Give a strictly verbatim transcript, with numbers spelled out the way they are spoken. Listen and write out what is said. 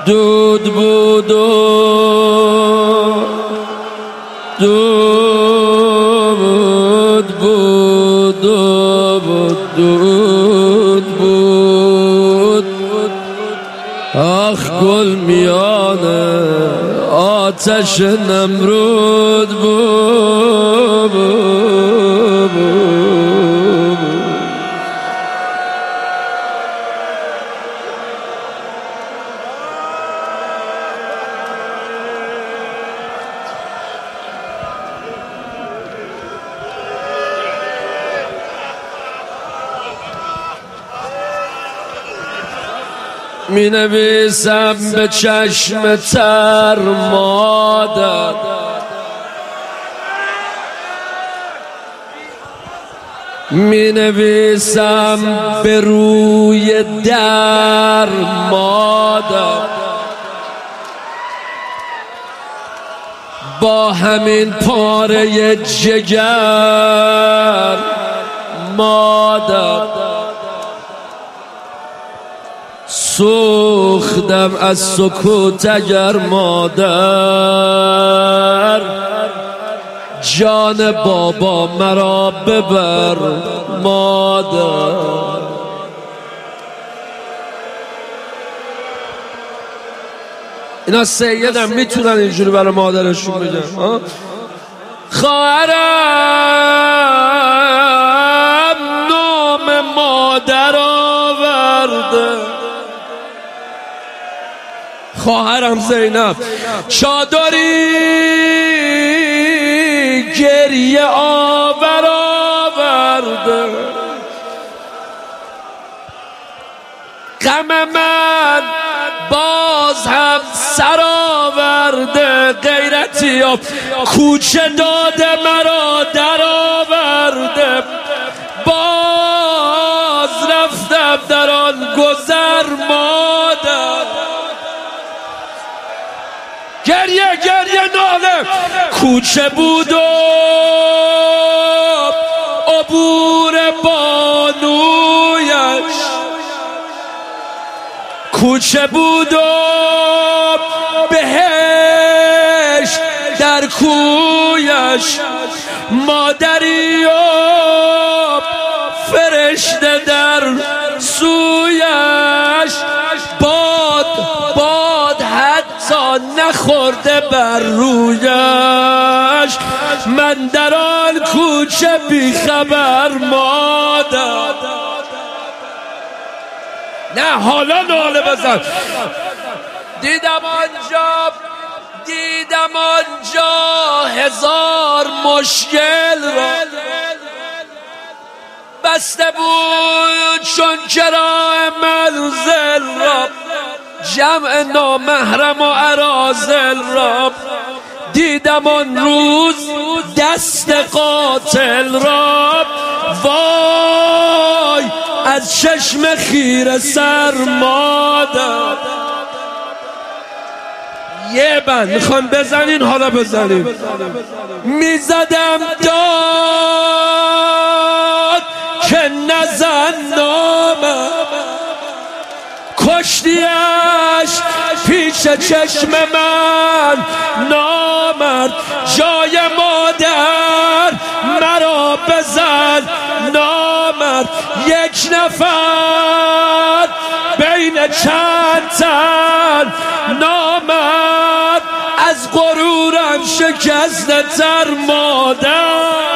دود بود و دود بود و دود بود آخ گل میانه آتش نمرود بود می نویسم به چشم تر مادر می نویسم به روی در مادر با همین پاره جگر مادر سوختم از سکوت اگر مادر جان بابا مرا ببر مادر. اینا سیدم میتونن اینجوری برای مادرشون بگن. خواهرم نام مادر آورده، خواهرم زینب چادری گریه آور آورده، غم من باز هم سر آورده، غیرتی ها کوچه داده مرا در آورده، باز رفتم در آن گذر مادر، گریه گریه ناله کوچه بود و عبور بانویش، کوچه بود و بهشت در کویش، مادری و فرشته در سویش، باد باد حتی نخورده بر رویش، من در آن کوچه بی خبر مادر. نه حالا ناله بزن. دیدم آنجا دیدم آنجا هزار مشکل را، بسته بود چون کرای منزل را، جمع نامحرم و اراذل را، دیدم آن روز دست قاتل را، وای از چشم خیره سر مادر. یه بند میخوام بزنین، حالا بزنین. میزدم داد که نزن نامم، کشتیش پیش چشم من نامرد، جای مادر مرا بزن نامرد، یک نفر بین چند تن نامرد، از غرورم شکسته تر مادر.